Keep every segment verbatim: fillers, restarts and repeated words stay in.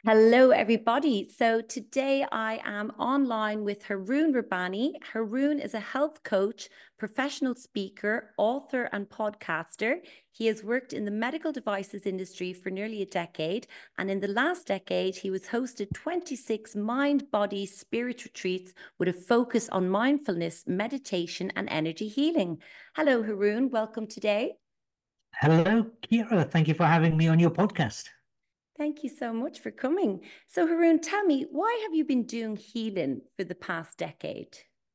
Hello, everybody. So today I am online with Haroon Rabbani. Haroon is a health coach, professional speaker, author, and podcaster. He has worked in the medical devices industry for nearly a decade. And in the last decade, he was hosted twenty-six mind, body, spirit retreats with a focus on mindfulness, meditation, and energy healing. Hello, Haroon. Welcome today. Hello, Kira. Thank you for having me on your podcast. Thank you so much for coming. So, Haroon, tell me, why have you been doing healing for the past decade?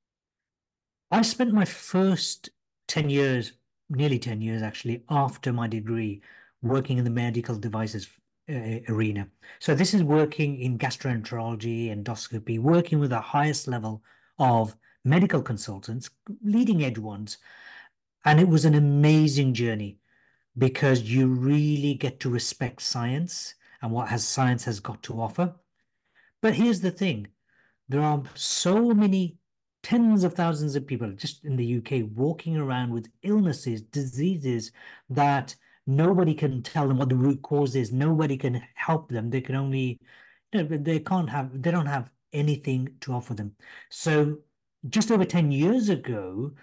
I spent my first ten years, nearly ten years actually, after my degree, working in the medical devices uh, arena. So this is working in gastroenterology, endoscopy, working with the highest level of medical consultants, leading edge ones. And it was an amazing journey because you really get to respect science and what has science has got to offer. But here's the thing. There are so many tens of thousands of people just in the U K walking around with illnesses, diseases that nobody can tell them what the root cause is. Nobody can help them. They can only, you know, they can't have, they don't have anything to offer them. So just over ten years ago,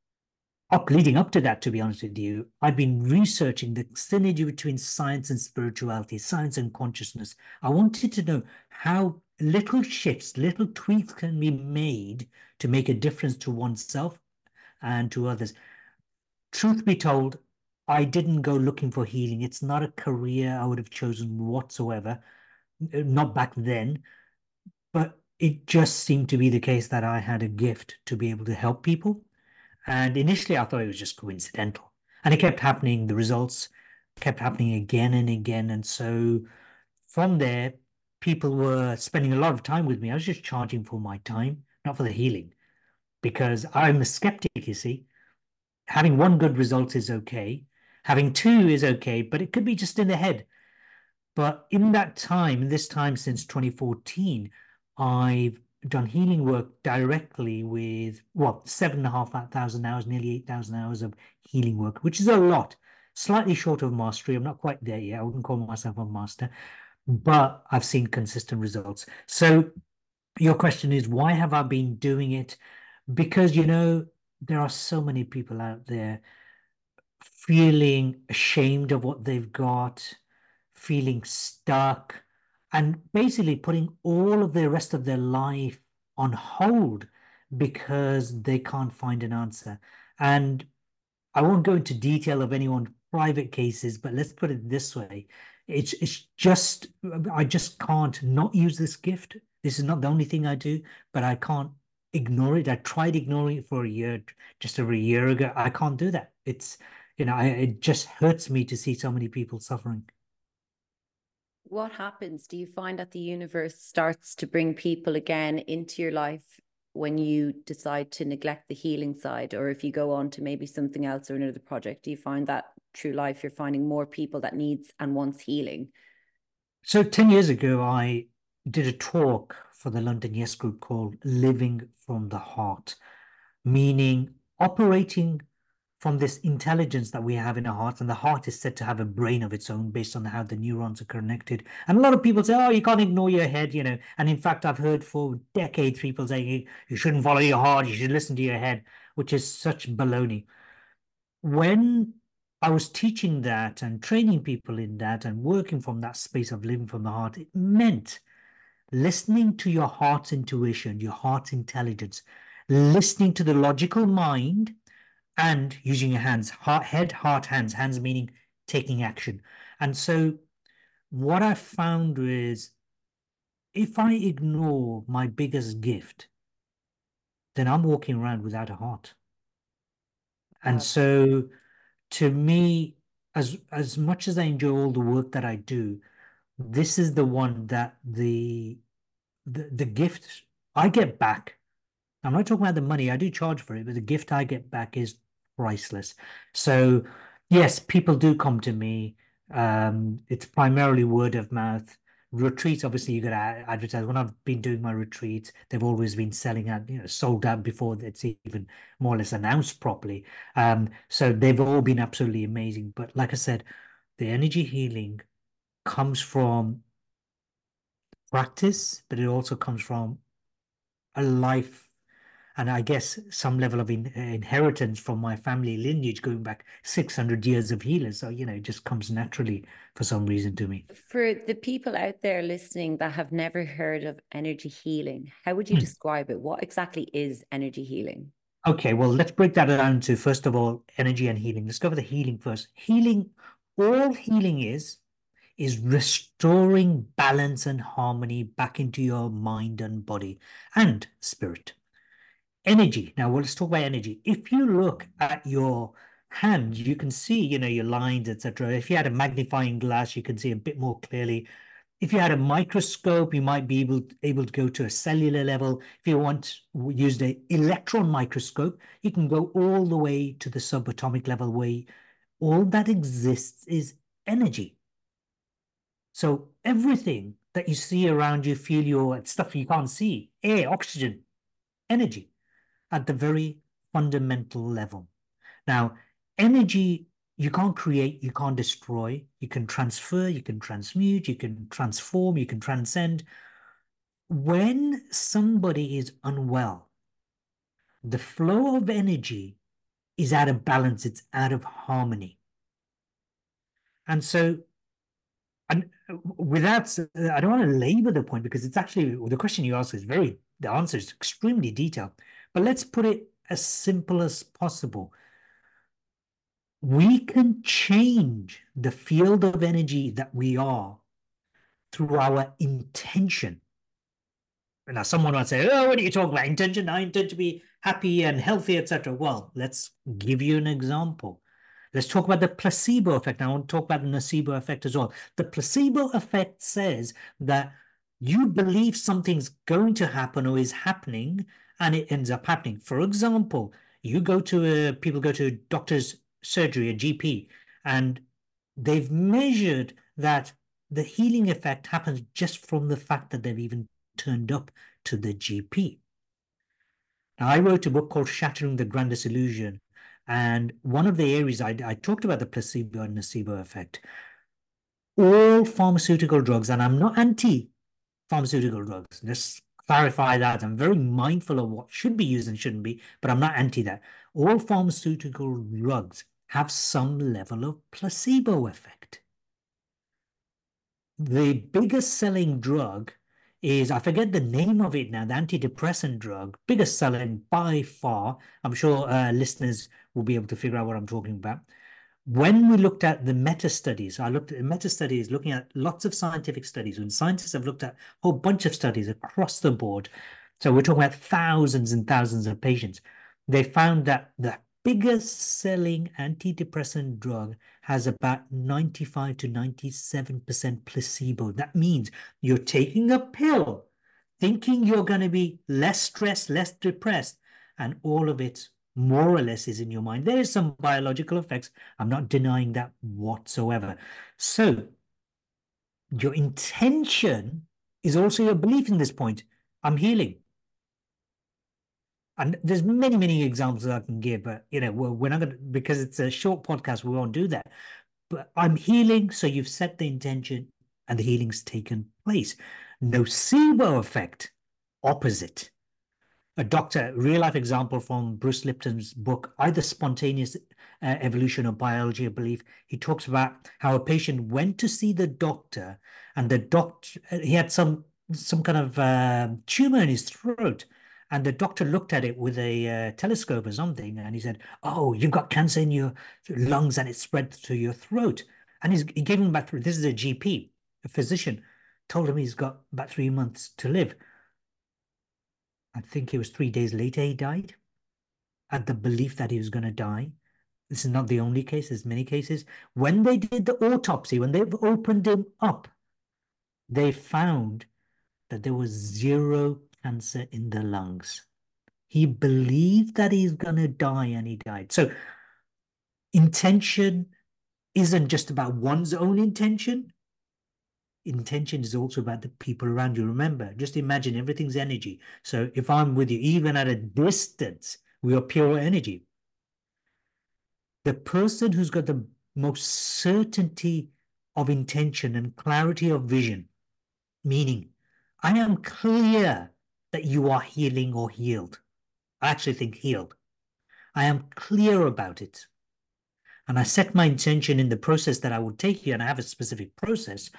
up leading up to that, to be honest with you, I've been researching the synergy between science and spirituality, science and consciousness. I wanted to know how little shifts, little tweaks can be made to make a difference to oneself and to others. Truth be told, I didn't go looking for healing. It's not a career I would have chosen whatsoever, not back then, but it just seemed to be the case that I had a gift to be able to help people. And initially, I thought it was just coincidental. And it kept happening. The results kept happening again and again. And so from there, people were spending a lot of time with me. I was just charging for my time, not for the healing, because I'm a skeptic, you see. Having one good result is okay. Having two is okay, but it could be just in the head. But in that time, this time since twenty fourteen, I've done healing work directly with, well, seven and a half thousand hours, nearly eight thousand hours of healing work, which is a lot. Slightly short of mastery. I'm not quite there yet. I wouldn't call myself a master, but I've seen consistent results. So your question is, why have I been doing it? Because, you know, there are so many people out there feeling ashamed of what they've got, feeling stuck, and basically putting all of the rest of their life on hold because they can't find an answer. And I won't go into detail of anyone's private cases, but let's put it this way. It's it's just I just can't not use this gift. This is not the only thing I do, but I can't ignore it. I tried ignoring it for a year, just over a year ago. I can't do that. It's, you know, I, it just hurts me to see so many people suffering. What happens? Do you find that the universe starts to bring people again into your life when you decide to neglect the healing side? Or if you go on to maybe something else or another project, do you find that through life you're finding more people that needs and wants healing? So ten years ago, I did a talk for the London Yes Group called Living from the Heart, meaning operating from this intelligence that we have in our heart. And the heart is said to have a brain of its own based on how the neurons are connected. And a lot of people say, oh, you can't ignore your head, you know. And in fact, I've heard for decades people saying you shouldn't follow your heart, you should listen to your head, which is such baloney. When I was teaching that and training people in that and working from that space of living from the heart, it meant listening to your heart's intuition, your heart's intelligence, listening to the logical mind and using your hands, heart, head, heart, hands, hands meaning taking action. And so what I found is if I ignore my biggest gift, then I'm walking around without a heart. And Wow. so to me, as as much as I enjoy all the work that I do, this is the one that the the, the gift I get back. I'm not talking about the money, I do charge for it, but the gift I get back is priceless. So yes, people do come to me. Um, it's primarily word of mouth. Retreats, obviously, you got to advertise. When I've been doing my retreats, they've always been selling out, you know, sold out before it's even more or less announced properly. Um, so they've all been absolutely amazing. But like I said, the energy healing comes from practice, but it also comes from a life and I guess some level of in, inheritance from my family lineage going back six hundred years of healers. So, you know, it just comes naturally for some reason to me. For the people out there listening that have never heard of energy healing, how would you Hmm. describe it? What exactly is energy healing? Okay, well, let's break that down to, first of all, energy and healing. Let's go for the healing first. Healing, all healing is, is restoring balance and harmony back into your mind and body and spirit. Energy. Now, well, let's talk about energy. If you look at your hand, you can see, you know, your lines, et cetera. If you had a magnifying glass, you can see a bit more clearly. If you had a microscope, you might be able, able to go to a cellular level. If you want use the electron microscope, you can go all the way to the subatomic level where all that exists is energy. So everything that you see around you, feel your stuff you can't see, air, oxygen, energy at the very fundamental level. Now, energy you can't create, you can't destroy, you can transfer, you can transmute, you can transform, you can transcend. When somebody is unwell, the flow of energy is out of balance, it's out of harmony. And so, and without, I don't want to labor the point because it's actually, the question you ask is very, the answer is extremely detailed. But let's put it as simple as possible. We can change the field of energy that we are through our intention. Now, someone might say, oh, what are you talking about? Intention? I intend to be happy and healthy, et cetera. Well, let's give you an example. Let's talk about the placebo effect. Now, I want to talk about the nocebo effect as well. The placebo effect says that you believe something's going to happen or is happening, and it ends up happening. For example, you go to a, people go to a doctor's surgery, a G P, and they've measured that the healing effect happens just from the fact that they've even turned up to the G P. Now, I wrote a book called Shattering the Grandest Illusion, and one of the areas I, I talked about the placebo and nocebo effect. All pharmaceutical drugs, and I'm not anti-pharmaceutical drugs, just clarify that. I'm very mindful of what should be used and shouldn't be, but I'm not anti that. All pharmaceutical drugs have some level of placebo effect. The biggest selling drug is, I forget the name of it now, the antidepressant drug, biggest selling by far. I'm sure uh, listeners will be able to figure out what I'm talking about. When we looked at the meta studies, I looked at meta studies looking at lots of scientific studies, when scientists have looked at a whole bunch of studies across the board. So we're talking about thousands and thousands of patients. They found that the biggest selling antidepressant drug has about ninety-five to ninety-seven percent placebo. That means you're taking a pill thinking you're going to be less stressed, less depressed, and all of it more or less is in your mind. There is some biological effects. I'm not denying that whatsoever. So your intention is also your belief in this point. I'm healing. And there's many, many examples I can give, but you know, we're, we're not going to, because it's a short podcast, we won't do that. But I'm healing, so you've set the intention and the healing's taken place. Nocebo effect, opposite. A doctor, real life example from Bruce Lipton's book, Either Spontaneous uh, Evolution or Biology of Belief. He talks about how a patient went to see the doctor, and the doctor, he had some some kind of uh, tumor in his throat, and the doctor looked at it with a uh, telescope or something, and he said, "Oh, you've got cancer in your lungs, and it spread to your throat." And he's, he gave him about, this is a G P, a physician, told him he's got about three months to live. I think it was three days later he died, at the belief that he was going to die. This is not the only case, there's many cases. When they did the autopsy, when they've opened him up, they found that there was zero cancer in the lungs. He believed that he's going to die and he died. So intention isn't just about one's own intention. Intention is also about the people around you. Remember, just imagine everything's energy. So if I'm with you, even at a distance, we are pure energy. The person who's got the most certainty of intention and clarity of vision, meaning I am clear that you are healing or healed. I actually think healed. I am clear about it. And I set my intention in the process that I would take you, and I have a specific process.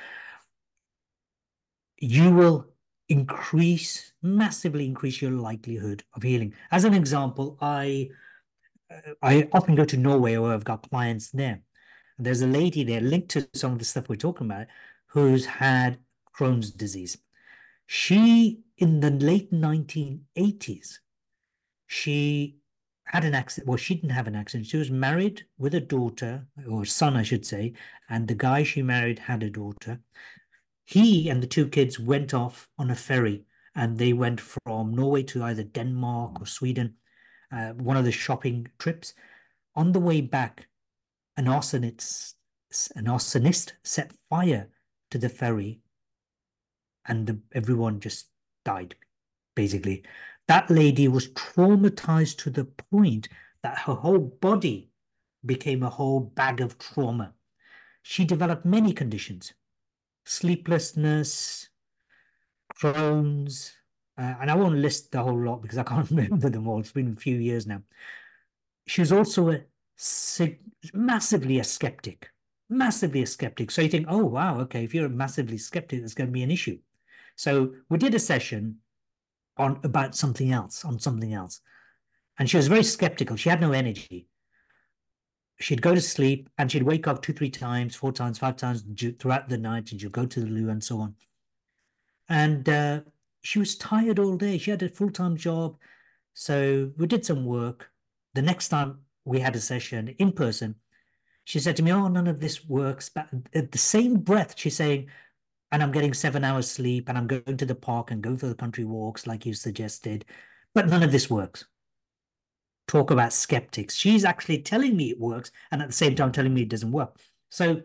You will increase, massively increase your likelihood of healing. As an example, I I often go to Norway where I've got clients there. There's a lady there linked to some of the stuff we're talking about who's had Crohn's disease. She, in the late nineteen eighties, she had an accident. Well, she didn't have an accident. She was married with a daughter, or son, I should say, and the guy she married had a daughter. He and the two kids went off on a ferry, and they went from Norway to either Denmark or Sweden, uh, one of the shopping trips. On the way back, an arsonist, an arsonist set fire to the ferry, and the, everyone just died, basically. That lady was traumatized to the point that her whole body became a whole bag of trauma. She developed many conditions: sleeplessness, Crohn's, uh, and I won't list the whole lot because I can't remember them all. It's been a few years now. She was also a massively a skeptic, massively a skeptic. So you think, oh, wow, okay, if you're a massively skeptic, there's going to be an issue. So we did a session on about something else, on something else. And she was very skeptical. She had no energy. She'd go to sleep and she'd wake up two, three times, four times, five times throughout the night, and she'd go to the loo and so on. And uh, she was tired all day. She had a full-time job. So we did some work. The next time we had a session in person, she said to me, oh, none of this works. But at the same breath, she's saying, and I'm getting seven hours sleep, and I'm going to the park and going for the country walks like you suggested, but none of this works. Talk about skeptics. She's actually telling me it works, and at the same time telling me it doesn't work. So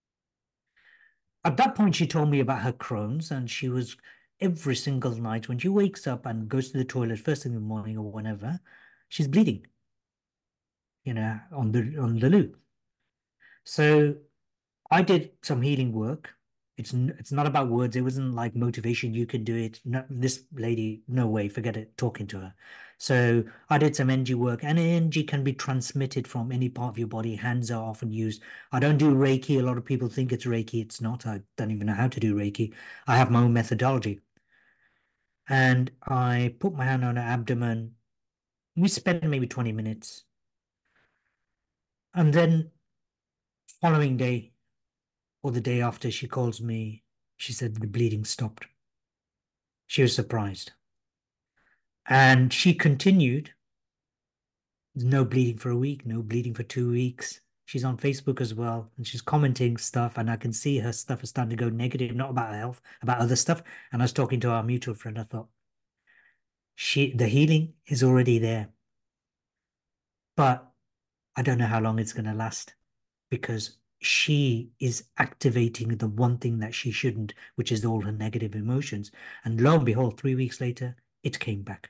at that point, she told me about her Crohn's, and she was every single night when she wakes up and goes to the toilet first thing in the morning or whenever, she's bleeding, you know, on the on the loo. So I did some healing work. It's it's not about words. It wasn't like motivation. You can do it. No, this lady, no way. Forget it. Talking to her. So I did some energy work, and energy can be transmitted from any part of your body. Hands are often used. I don't do Reiki. A lot of people think it's Reiki. It's not. I don't even know how to do Reiki. I have my own methodology. And I put my hand on her abdomen. We spent maybe twenty minutes. And then following day, or the day after, she calls me. She said the bleeding stopped. She was surprised. And she continued. No bleeding for a week, no bleeding for two weeks. She's on Facebook as well, and she's commenting stuff, and I can see her stuff is starting to go negative, not about her health, about other stuff. And I was talking to our mutual friend. I thought, she, the healing is already there. But I don't know how long it's going to last, because she is activating the one thing that she shouldn't, which is all her negative emotions. And lo and behold, three weeks later, it came back.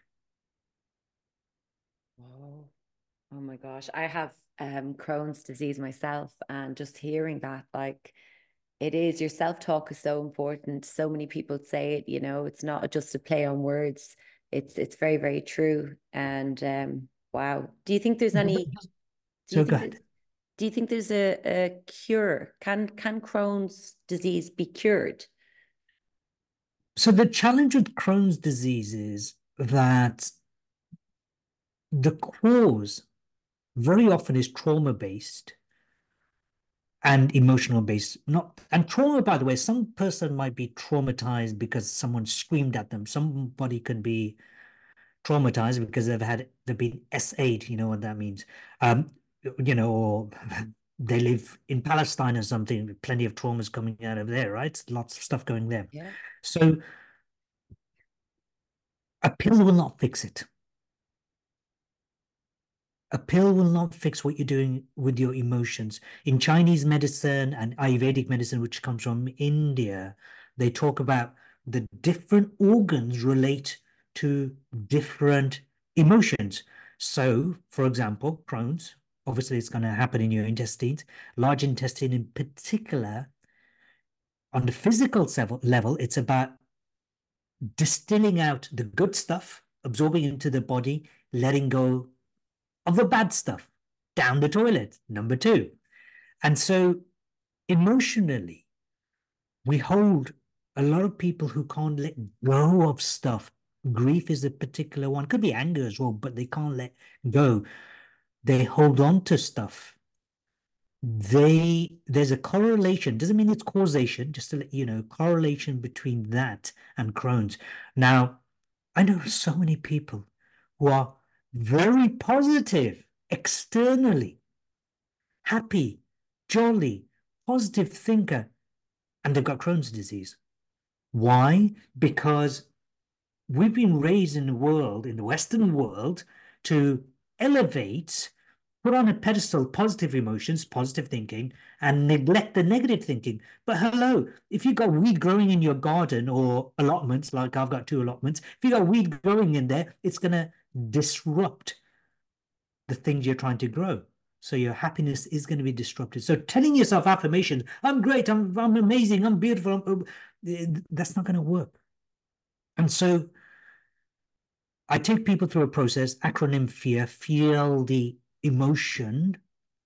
Oh, oh my gosh. I have um, Crohn's disease myself, and just hearing that, like, it is, your self-talk is so important. So many people say it, you know, it's not just a play on words. It's it's very, very true. And um, wow. Do you think there's any, do you So go think ahead. do you think there's a, a cure? Can can Crohn's disease be cured? So the challenge with Crohn's disease is that the cause very often is trauma-based and emotional based. Not and trauma, by the way, some person might be traumatized because someone screamed at them. Somebody can be traumatized because they've had they've been S A'd, you know what that means. Um, you know, or they live in Palestine or something, plenty of traumas coming out of there, right? Lots of stuff going there. Yeah. So a pill will not fix it. A pill will not fix what you're doing with your emotions. In Chinese medicine and Ayurvedic medicine, which comes from India, they talk about the different organs relate to different emotions. So, for example, Crohn's, obviously it's going to happen in your intestines, large intestine in particular. On the physical level, it's about distilling out the good stuff, absorbing into the body, letting go of the bad stuff down the toilet, number two. And so emotionally, we hold a lot of people who can't let go of stuff. Grief is a particular one, could be anger as well, but they can't let go. They hold on to stuff. They there's a correlation, doesn't mean it's causation, just to let you know, correlation between that and Crohn's. Now, I know so many people who are very positive externally, happy, jolly, positive thinker, and they've got Crohn's disease. Why? Because we've been raised in the world, in the Western world, to elevate, put on a pedestal positive emotions, positive thinking, and neglect the negative thinking. But hello, if you've got weed growing in your garden or allotments, like I've got two allotments, if you've got weed growing in there, it's going to disrupt the things you're trying to grow. So your happiness is going to be disrupted. So telling yourself affirmations, I'm great, I'm, I'm amazing, I'm beautiful, I'm, that's not going to work. And so I take people through a process, acronym FEAR, feel the emotion,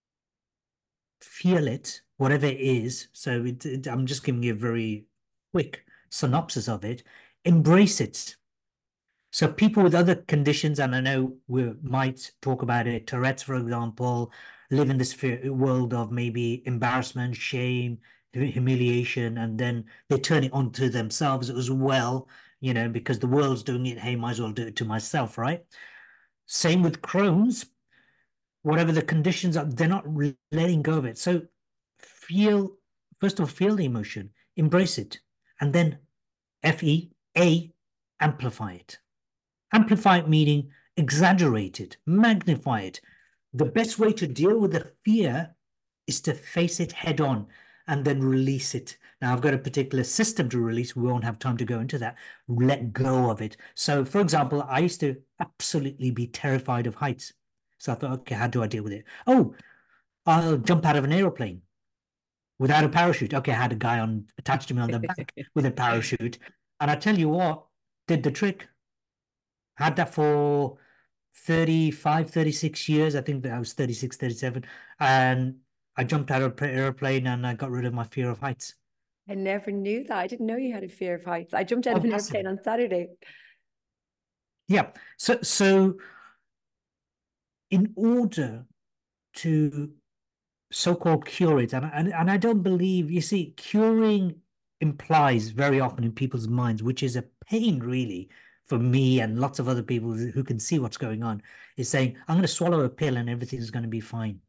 feel it, whatever it is. So it, it, I'm just giving you a very quick synopsis of it. Embrace it. So people with other conditions, and I know we might talk about it, Tourette's, for example, live in this world of maybe embarrassment, shame, humiliation, and then they turn it onto themselves as well, you know, because the world's doing it, hey, might as well do it to myself, right? Same with Crohn's, whatever the conditions are, they're not letting go of it. So feel, first of all, feel the emotion, embrace it, and then F E A, amplify it. Amplify it meaning exaggerate it, magnify it. The best way to deal with the fear is to face it head on and then release it. Now, I've got a particular system to release. We won't have time to go into that. Let go of it. So, for example, I used to absolutely be terrified of heights. So I thought, okay, how do I deal with it? Oh, I'll jump out of an aeroplane without a parachute. Okay, I had a guy on attached to me on the back with a parachute. And I tell you what, did the trick. Had that for thirty-five, thirty-six years. I think that I was thirty-six, thirty-seven. And I jumped out of an airplane and I got rid of my fear of heights. I never knew that. I didn't know you had a fear of heights. I jumped out Oh, of an massive. airplane on Saturday. Yeah. So, so in order to so-called cure it, and, and, and I don't believe, you see, curing implies very often in people's minds, which is a pain really for me and lots of other people who can see what's going on, is saying, I'm going to swallow a pill and everything's going to be fine.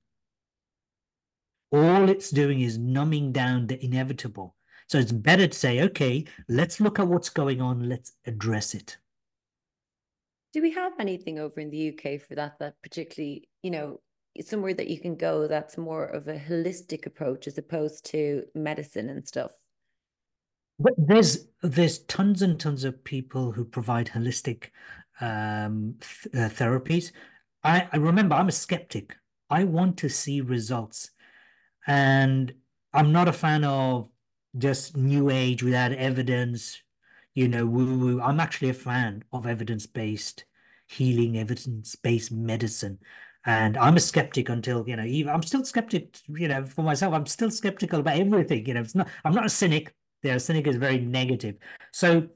All it's doing is numbing down the inevitable. So it's better to say, okay, let's look at what's going on. Let's address it. Do we have anything over in the U K for that, that particularly, you know, somewhere that you can go that's more of a holistic approach as opposed to medicine and stuff? But there's there's tons and tons of people who provide holistic um, th uh, therapies. I, I remember I'm a skeptic. I want to see results. And I'm not a fan of just new age without evidence, you know, woo woo. I'm actually a fan of evidence-based healing, evidence-based medicine. And I'm a skeptic until, you know, even I'm still skeptic, you know, for myself. I'm still skeptical about everything. You know, it's not, I'm not a cynic. There, a cynic is very negative. So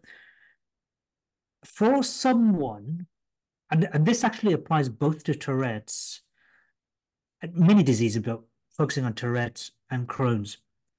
for someone, and, and this actually applies both to Tourette's, many diseases, but focusing on Tourette's and Crohn's.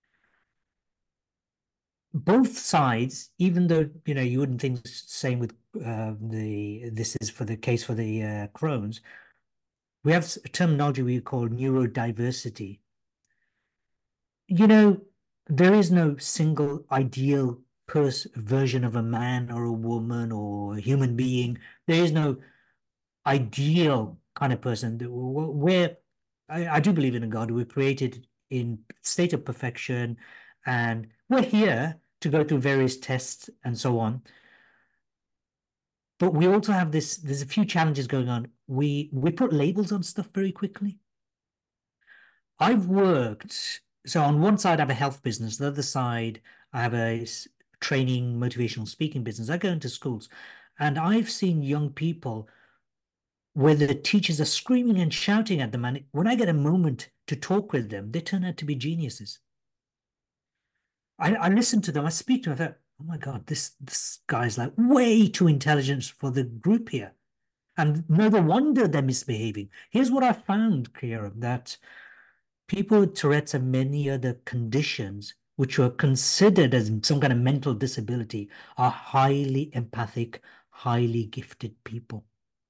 Both sides, even though, you know, you wouldn't think the same with uh, the, this is for the case for the uh, Crohn's, we have a terminology we call neurodiversity. You know, there is no single ideal person version of a man or a woman or a human being. There is no ideal kind of person. Where I, I do believe in a God. We're created in state of perfection, and we're here to go through various tests and so on. But we also have this, there's a few challenges going on. We we put labels on stuff very quickly. I've worked, so on one side I have a health business, the other side I have a training, motivational speaking business. I go into schools and I've seen young people where the teachers are screaming and shouting at them. And when I get a moment to talk with them, they turn out to be geniuses. I, I listen to them, I speak to them, I thought, oh my God, this, this guy's like way too intelligent for the group here. And no wonder they're misbehaving. Here's what I found, Kira, that people with Tourette's and many other conditions which were considered as some kind of mental disability are highly empathic, highly gifted people.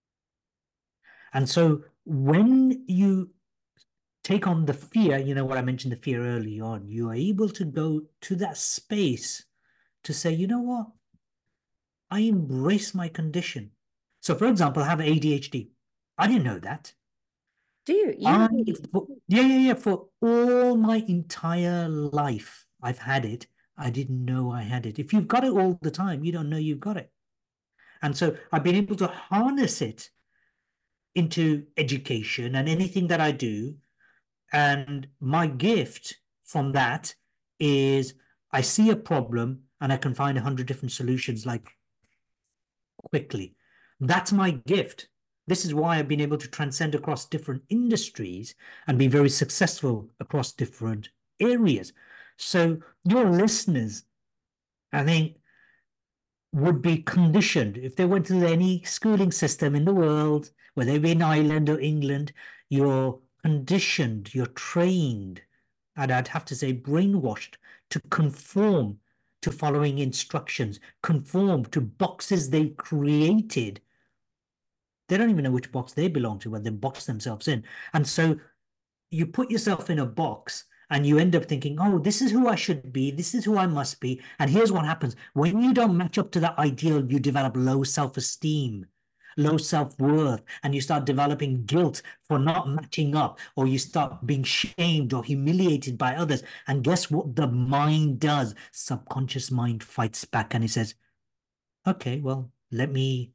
And so when you take on the fear, you know what I mentioned, the fear early on, you are able to go to that space to say, you know what? I embrace my condition. So, for example, I have A D H D. I didn't know that. Do you? I, You for, yeah, yeah, yeah. For all my entire life, I've had it. I didn't know I had it. If you've got it all the time, you don't know you've got it. And so I've been able to harness it into education and anything that I do. And my gift from that is I see a problem and I can find a hundred different solutions like quickly. That's my gift. This is why I've been able to transcend across different industries and be very successful across different areas. So your listeners, I think, would be conditioned if they went through any schooling system in the world, whether it be in Ireland or England, you're conditioned, you're trained, and I'd have to say brainwashed to conform to following instructions, conform to boxes they've created. They don't even know which box they belong to when they box themselves in. And so you put yourself in a box and you end up thinking, oh, this is who I should be. This is who I must be. And here's what happens. When you don't match up to that ideal, you develop low self-esteem, low self-worth, and you start developing guilt for not matching up, or you start being shamed or humiliated by others. And guess what the mind does? Subconscious mind fights back and it says, okay, well, let me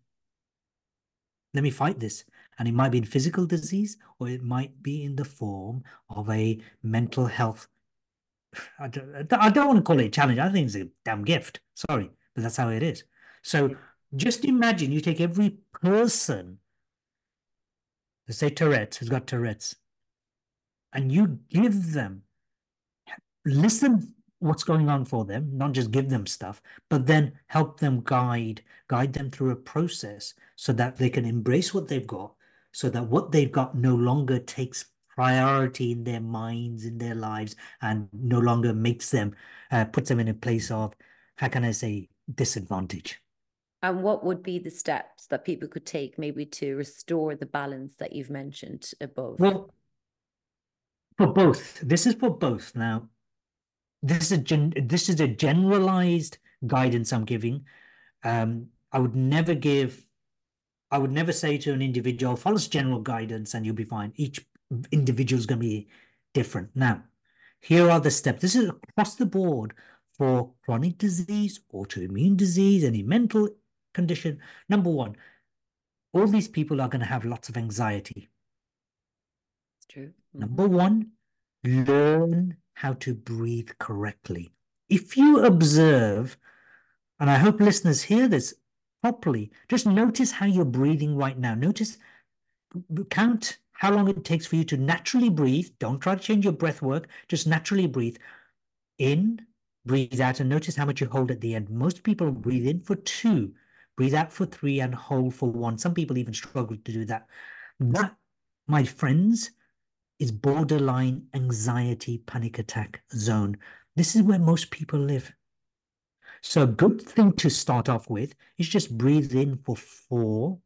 let me fight this. And it might be in physical disease, or it might be in the form of a mental health. I don't, I don't want to call it a challenge. I think it's a damn gift. Sorry, but that's how it is. So just imagine you take every person, let's say Tourette's, who's got Tourette's, and you give them, listen what's going on for them, not just give them stuff, but then help them guide, guide them through a process so that they can embrace what they've got, so that what they've got no longer takes priority in their minds, in their lives, and no longer makes them, uh, puts them in a place of, how can I say, disadvantage. And what would be the steps that people could take maybe to restore the balance that you've mentioned above? Well, for both. This is for both. Now, this is gen this is a generalized guidance I'm giving. Um, I would never give, I would never say to an individual, follow general guidance and you'll be fine. Each individual is going to be different. Now, here are the steps. This is across the board for chronic disease, autoimmune disease, any mental condition. Number one, all these people are going to have lots of anxiety. It's true. Mm-hmm. Number one, learn how to breathe correctly. If you observe, and I hope listeners hear this properly, just notice how you're breathing right now. Notice, count how long it takes for you to naturally breathe. Don't try to change your breath work. Just naturally breathe in, breathe out, and notice how much you hold at the end. Most people breathe in for two, breathe out for three, and hold for one. Some people even struggle to do that. That, my friends, is borderline anxiety panic attack zone. This is where most people live. So a good thing to start off with is just breathe in for four,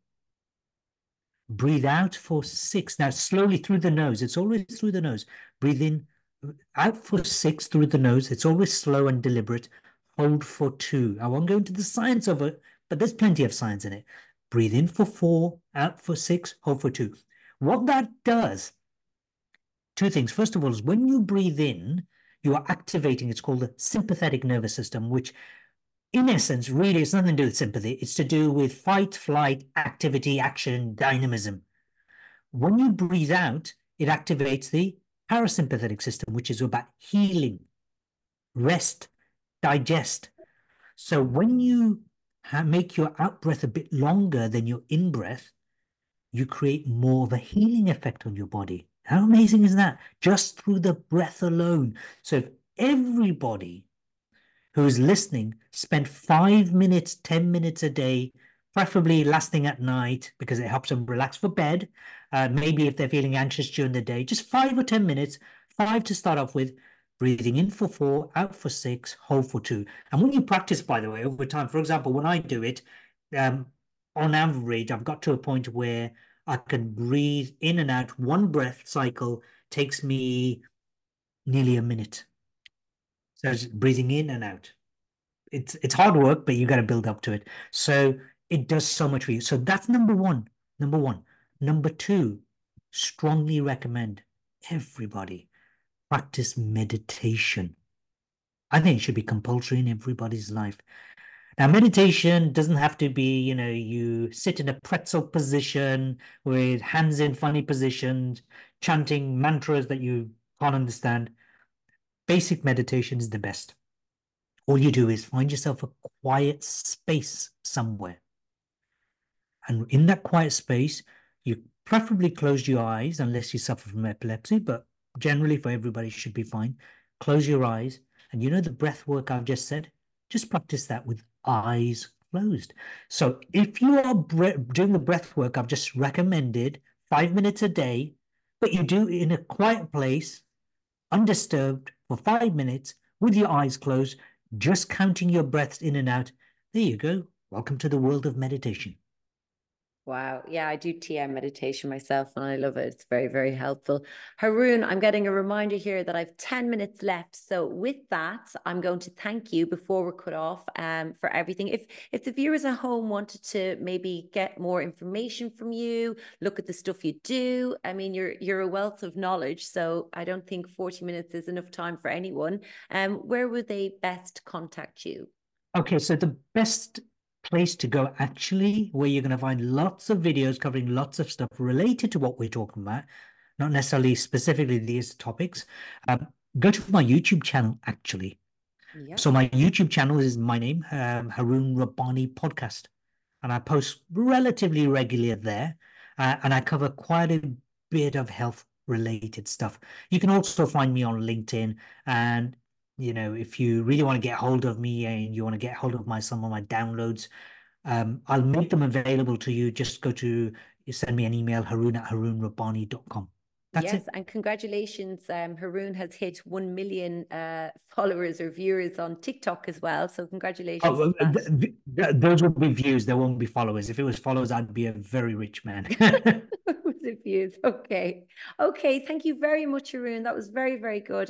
breathe out for six. Now slowly through the nose. It's always through the nose. Breathe in, out for six through the nose. It's always slow and deliberate. Hold for two. I won't go into the science of it, but there's plenty of science in it. Breathe in for four, out for six, hold for two. What that does, two things. First of all, is when you breathe in, you are activating, it's called the sympathetic nervous system, which in essence, really, it's nothing to do with sympathy. It's to do with fight, flight, activity, action, dynamism. When you breathe out, it activates the parasympathetic system, which is about healing, rest, digest. So when you make your out breath a bit longer than your in breath, you create more of a healing effect on your body. How amazing is that? Just through the breath alone. So if everybody who is listening spent five minutes, ten minutes a day, preferably last thing at night, because it helps them relax for bed. Uh, maybe if they're feeling anxious during the day, just five or ten minutes, five to start off with, breathing in for four, out for six, hold for two. And when you practice, by the way, over time, for example, when I do it, um, on average, I've got to a point where I can breathe in and out. One breath cycle takes me nearly a minute. So it's breathing in and out. It's it's hard work, but you got to build up to it. So it does so much for you. So that's number one. Number one. Number two, strongly recommend everybody practice meditation. I think it should be compulsory in everybody's life. Now, meditation doesn't have to be, you know, you sit in a pretzel position with hands in funny positions, chanting mantras that you can't understand. Basic meditation is the best. All you do is find yourself a quiet space somewhere. And in that quiet space, you preferably close your eyes unless you suffer from epilepsy, but generally for everybody it should be fine. Close your eyes. And you know the breath work I've just said? Just practice that with eyes closed. So if you are doing the breath work I've just recommended, five minutes a day, but you do it in a quiet place, undisturbed for five minutes with your eyes closed, just counting your breaths in and out, there you go. Welcome to the world of meditation. Wow. Yeah, I do T M meditation myself and I love it. It's very, very helpful. Haroon, I'm getting a reminder here that I have ten minutes left. So with that, I'm going to thank you before we're cut off um, for everything. If if the viewers at home wanted to maybe get more information from you, look at the stuff you do, I mean, you're you're a wealth of knowledge. So I don't think forty minutes is enough time for anyone. Um, where would they best contact you? Okay, so the best place to go actually, where you're going to find lots of videos covering lots of stuff related to what we're talking about, not necessarily specifically these topics. Um, go to my YouTube channel actually. Yeah. So my YouTube channel is my name, um, Haroon Rabbani Podcast, and I post relatively regularly there, uh, and I cover quite a bit of health related stuff. You can also find me on LinkedIn, and you know, if you really want to get hold of me and you want to get hold of my some of my downloads, um, I'll make them available to you. Just go to send me an email, haroon at haroon rabbani dot com. That's yes, it. and congratulations. Um, Haroon has hit one million uh, followers or viewers on TikTok as well. So congratulations Oh, to that. th th those will be views. There won't be followers. If it was followers, I'd be a very rich man. Was it views? Okay. Okay. Thank you very much, Haroon. That was very, very good.